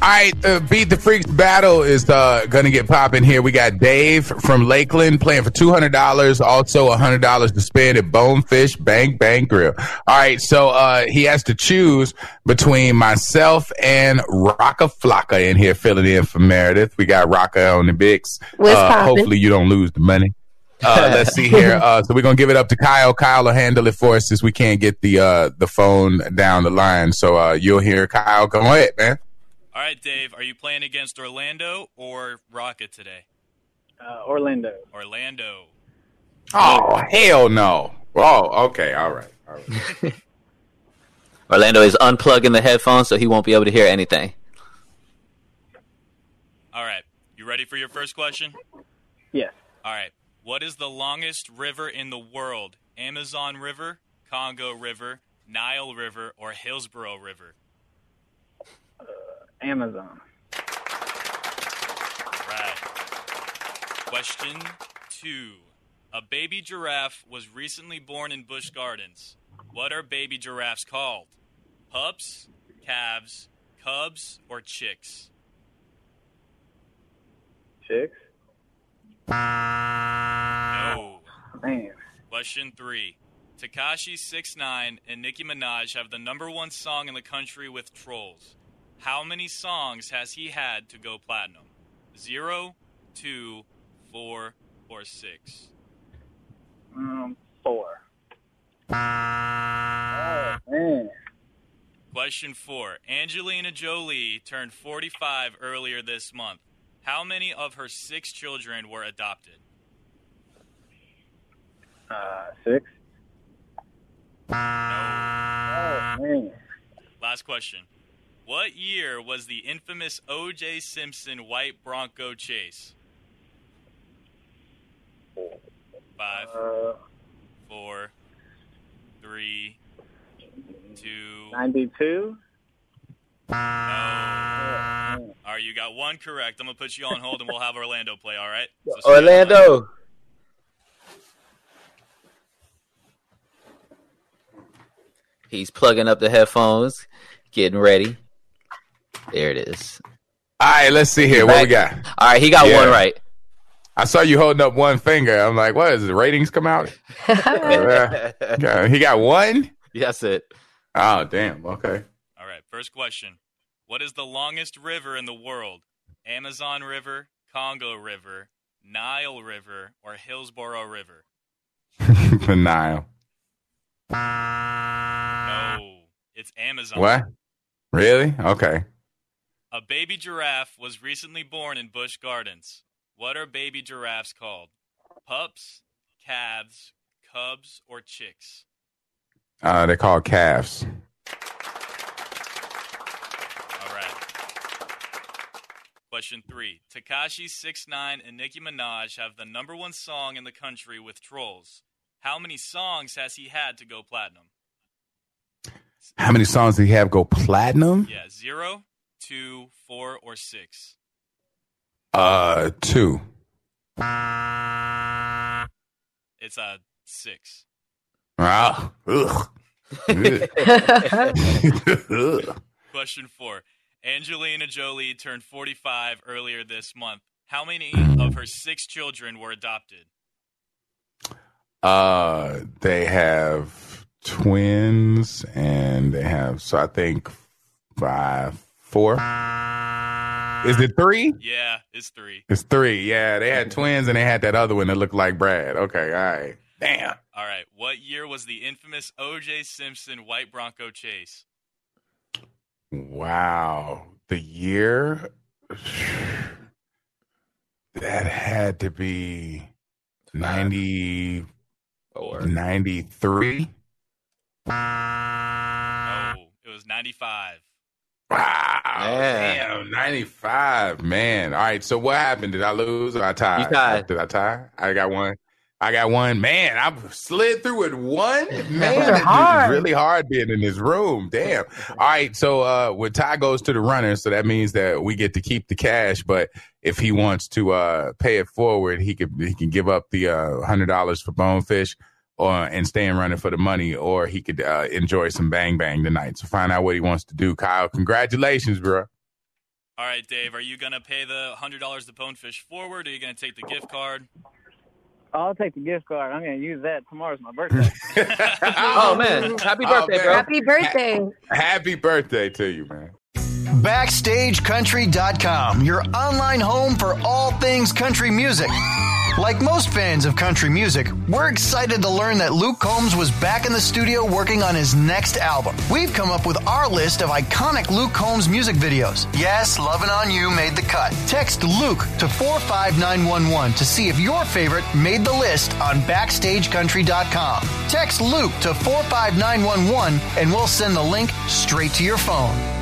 right, the Beat the Freaks battle is going to get popping here. We got Dave from Lakeland playing for $200, also $100 to spend at Bonefish Bang Bang Grill. All right, so he has to choose between myself and Rocka Flocka in here filling in for Meredith. We got Rocka on the Bigs. Hopefully you don't lose the money. Let's see here. So we're going to give it up to Kyle. Kyle will handle it for us since we can't get the phone down the line. So you'll hear Kyle. Go ahead, man. All right, Dave, are you playing against Orlando or Rocket today? Orlando. Orlando. Oh, hell no. Oh, okay. All right. Orlando is unplugging the headphones, so he won't be able to hear anything. All right. You ready for your first question? Yes. All right. What is the longest river in the world? Amazon River, Congo River, Nile River, or Hillsborough River? Amazon. Right. Question 2. A baby giraffe was recently born in Busch Gardens. What are baby giraffes called? Pups, calves, cubs, or chicks? Chicks. No. Man. Question 3. Tekashi 6ix9ine and Nicki Minaj have the #1 song in the country with Trolls. How many songs has he had to go platinum? 0, 2, 4, or 6? 4. Oh, man. Question 4. Angelina Jolie turned 45 earlier this month. How many of her 6 children were adopted? 6. No. Oh, man. Last question. What year was the infamous O.J. Simpson white Bronco chase? 5, 4, 3, 2. 92. No. All right, you got one correct. I'm going to put you on hold, and we'll have Orlando play, all right? So Orlando. He's plugging up the headphones, getting ready. There it is. All right, let's see here. What we got? All right, he got one right. I saw you holding up one finger. I'm like, what is it? Ratings come out? He got one? That's it. Oh, damn. Okay. All right, first question. What is the longest river in the world? Amazon River, Congo River, Nile River, or Hillsborough River? The Nile. No, it's Amazon. What? Really? Okay. A baby giraffe was recently born in Busch Gardens. What are baby giraffes called? Pups, calves, cubs, or chicks? They're called calves. All right. Question 3. Tekashi 6ix9ine and Nicki Minaj have the #1 song in the country with Trolls. How many songs has he had to go platinum? How many songs did he have go platinum? Yeah, 0, 2, 4, or 6. 2. It's 6. Ah, ugh. Question 4. Angelina Jolie turned 45 earlier this month. How many of her 6 children were adopted? They have twins, and they have, so I think 5, 4. Is it 3? Yeah, it's 3. It's 3. Yeah, they had twins, and they had that other one that looked like Brad. Okay, all right. Damn. All right. What year was the infamous O.J. Simpson white Bronco chase? Wow. The year? That had to be 93? No, it was 95. Wow. Damn, 95, man. All right, so what happened? Did I lose or I tied? You tied. Did I tie? I got one. Man, I slid through with one. Man, it's really hard being in this room. Damn. All right, so when Ty goes to the runner, so that means that we get to keep the cash. But if he wants to pay it forward, he can give up the $100 for Bonefish, and stay and running for the money, or he could enjoy some Bang Bang tonight. So find out what he wants to do. Kyle, congratulations, bro. All right, Dave, are you going to pay the $100 to Bonefish forward, or are you going to take the gift card? I'll take the gift card. I'm going to use that. Tomorrow's my birthday. Oh, man. Happy birthday, man. bro. Happy birthday. Happy birthday to you, man. BackstageCountry.com, your online home for all things country music. Like most fans of country music, we're excited to learn that Luke Combs was back in the studio working on his next album. We've come up with our list of iconic Luke Combs music videos. Yes, Lovin' On You made the cut. Text Luke to 45911 to see if your favorite made the list on BackstageCountry.com. Text Luke to 45911 and we'll send the link straight to your phone.